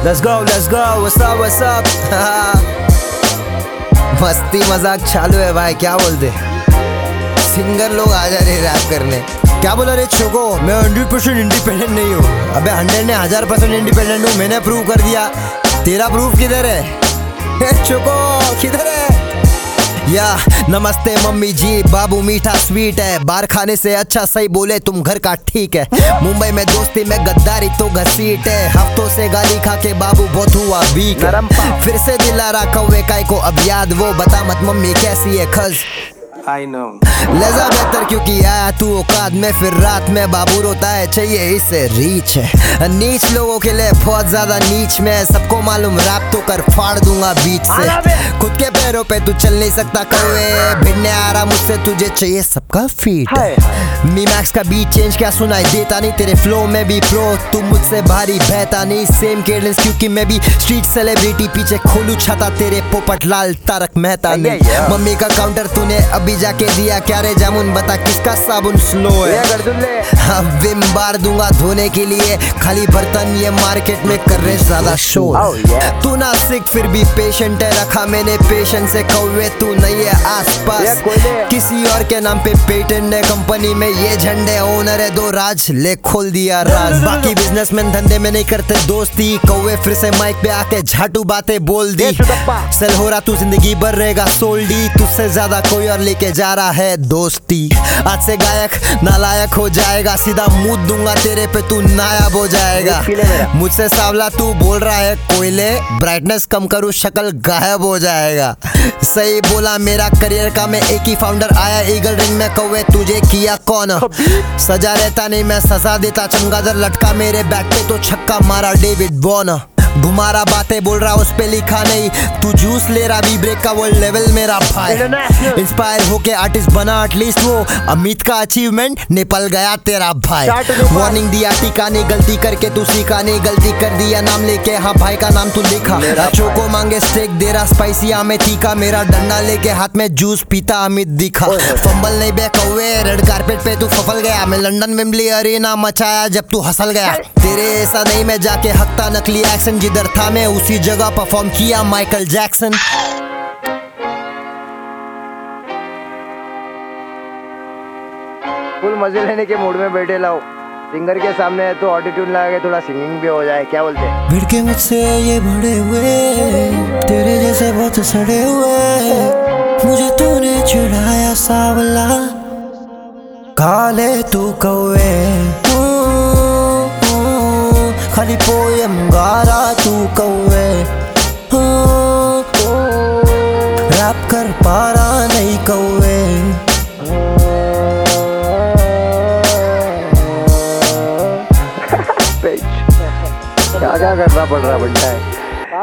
Let's go, what's up? मस्ती मजाक चालू है भाई, क्या बोलते सिंगर लोग आ जा रहे रैप करने। क्या बोला रे छोको, मैं 100% इंडिपेंडेंट नहीं हूँ। अबे 100 ने 1000% इंडिपेंडेंट हूँ, मैंने प्रूव कर दिया। तेरा प्रूफ किधर है छोको, किधर है? या नमस्ते मम्मी जी, बाबू मीठा स्वीट है, बाहर खाने से अच्छा सही बोले तुम घर का ठीक है। मुंबई में दोस्ती में गद्दारी तो घसीट है, हफ्तों से गाली खा के बाबू बहुत हुआ वीक। फिर से दिला रहा कौवे काय को अब याद, वो बता मत मम्मी कैसी है खज। I know. लजा बेहतर क्योंकि आया तू औकात में, फिर रात में बाबू रोता है चाहिए इसे रीच है। नीच लोगों के लिए बहुत ज्यादा नीच में, सबको मालूम रैप तो कर फाड़ दूंगा बीच से। खुद के पैरों पे तू चल नहीं सकता कौवे, भिड़ने आ रहा मुझसे तुझे चाहिए सबका फीट। मी मैक्स का बीट चेंज क्या सुनाई देता नहीं, तेरे फ्लो में भी प्रो, तू मुझसे भारी बहता नहीं। सेम केडेंस क्योंकि मैं भी स्ट्रीट सेलिब्रिटी, पीछे खोलू छाता तेरे पोपट लाल तारक मेहता ने। मम्मी का काउंटर तूने अभी जाके दिया क्या रे जामुन, बता किसका साबुन स्लो है? हाँ विम बार दूंगा धोने के लिए, खाली बर्तन ये मार्केट में कर रहे ज्यादा शोर। तू ना सिक फिर भी पेशेंट है, रखा मैंने पेशेंस से कौवे, तू नहीं है आसपास। किसी और के नाम पे पेटेंट है, कंपनी में ये झंडे ओनर है, दो राज ले खोल दिया राज। बाकी बिजनेसमैन धंधे में नहीं करते दोस्ती, कौवे फिर से माइक पे आके झाटू बातें बोल दी। सेल हो रहा तू जिंदगी भर रहेगा सोल्डी, तुझसे ज्यादा कोई और लेके जा रहा है दोस्ती। आज से गायक नालायक हो जाएगा, सीधा मुंह दूंगा तेरे पे तू नायाब हो जाएगा। मुझसे सावला तू बोल रहा है कोयले, ब्राइटनेस कम करूँ शक्ल गायब हो जाएगा। सही बोला मेरा करियर का मैं एक ही फाउंडर, आया ईगल रिंग में कौवे तुझे किया कौन? सजा रहता नहीं मैं सजा देता, चमगादड़ लटका मेरे बैट पे तो छक्का मारा डेविड बॉर्न। घुमारा बातें बोल रहा उस पे लिखा नहीं, तू जूस ले रहा भी ब्रेक का वर्ल्ड लेवल मेरा भाई। इंस्पायर होके आर्टिस्ट बना एटलीस्ट वो, अमित का अचीवमेंट निपल गया तेरा भाई। वार्निंग दिया टीका नहीं, गलती करके तू सीखा नहीं, गलती कर दिया नाम लेके, हाँ भाई का नाम तू लिखा। चोको मांगे स्टेक दे रहा स्पाइसी आमे तीखा, मेरा डंडा लेके हाथ में जूस पीता अमित दिखा। फंबल नहीं बे कौवे, रेड कारपेट पे तू फफल गया, मैं लंदन वेम्बली अरीना मचाया जब तू हंसल गया। तेरे ऐसा नहीं मैं जाके हकता नकली एक्शन, जिधर था मैं उसी जगह परफॉर्म किया माइकल जैक्सन। फुल मजे लेने के मूड में बैठे लाओ, सिंगर के सामने है तो ऑटोट्यून लगा के थोड़ा सिंगिंग भी हो जाए, क्या बोलते हैं? भिड़ के मुझसे ये बड़े हुए, तेरे जैसे बहुत सड़े हुए, मुझे तूने चिढ़ाया सावला, काले तू कौवे, खाली पोयम गा रहा तू कौवे, रैप कर पा रहा नहीं कौवे। क्या करना पड़ रहा बनता है?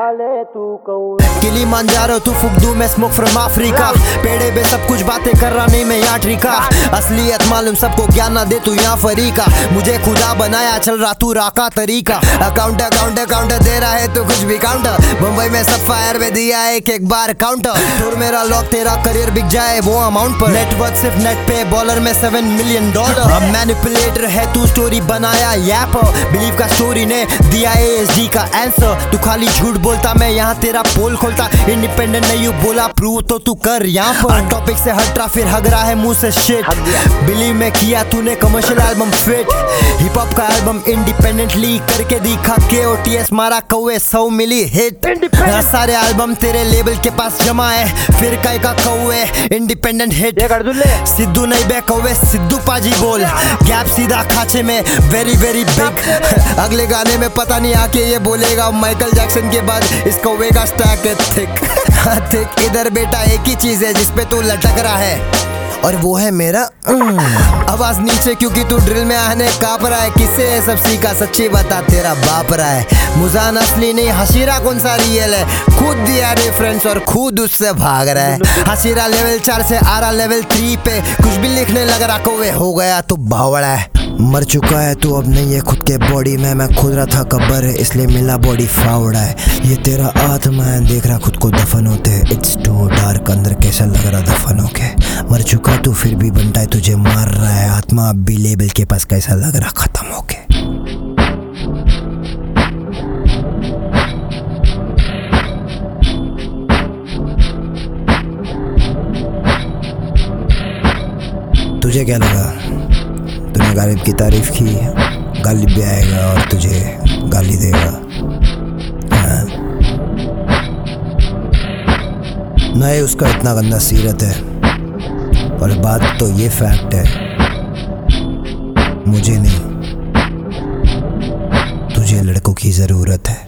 किलिमांजारो तू फुकदू मैं स्मोक फ्रॉम अफ्रीका, पेड़े पे सब कुछ बातें कर रहा नहीं मैं यहाँ ट्रिका। असलियत मालूम सबको ज्ञान ना दे तू यहाँ फरीका, मुझे खुदा बनाया चल रहा तू राका तरीका। अकाउंट दे रहा है तो कुछ भी काउंटर, मुंबई में सब फायर में दिया एक बार काउंटर। टूर मेरा लॉक तेरा करियर बिक जाए वो अमाउंट पर, नेटवर्क सिर्फ नेट पे बॉलर में $7 मिलियन। मैनिपुलेटर है तू स्टोरी बनाया यैप, बिलीव का स्टोरी ने दिया ASD का आंसर। तू खाली झूठ बोलता मैं यहाँ तेरा पोल खोलता, इंडिपेंडेंट नहीं हूँ बोला प्रूव तो तू कर यहाँ पर। टॉपिक से हट रहा फिर हग रहा है मुंह से शिट, बिलीव में किया तूने commercial album fit, hip hop का एल्बम इंडिपेंडेंटली करके दिखा KOTS मारा कौवे 100 मिली हिट। सारे एल्बम तेरे लेबल के पास जमा है, फिर काय का कौवे इंडिपेंडेंट हिट। सिद्धू नहीं बे कौवे सिद्धू पाजी बोल, गैप सीधा खाचे में वेरी वेरी बिग। अगले गाने में पता नहीं आके ये बोलेगा माइकल जैक्सन के बाद इस कौवे का स्टैक है थिक। थिक इधर बेटा एक ही चीज है जिसपे तू लटक रहा है, और वो है मेरा आवाज नीचे क्योंकि तू ड्रिल में आने काँप रहा है। किससे ये सब सीखा सच्ची बता तेरा बाप रहा है, मुजान असली नहीं हशीरा कौन सा रियल है, खुद दिया रेफरेंस और खुद उससे भाग रहा है। हशीरा लेवल 4 से आ रहा लेवल 3 पे, कुछ भी लिखने लग रहा कौवे हो गया तो भावड़ा है। मर चुका है तू अब नहीं है खुद के बॉडी में, मैं खुद रहा था कब्र है इसलिए मिला बॉडी फावड़ा है। ये तेरा आत्मा है देख रहा खुद को दफन होते, इट्स टू डार्क अंदर कैसा लग रहा दफन होके। मर चुका तू फिर भी बनता है तुझे मार रहा है, आत्मा अब भी लेबल के पास कैसा लग रहा खत्म होके। तुझे क्या लगा, तूने गालिब की तारीफ की, गालिब भी आएगा और तुझे गाली देगा? हाँ? नहीं, उसका इतना गंदा सीरत है। और बात तो ये फैक्ट है, मुझे नहीं, तुझे लड़कों की जरूरत है।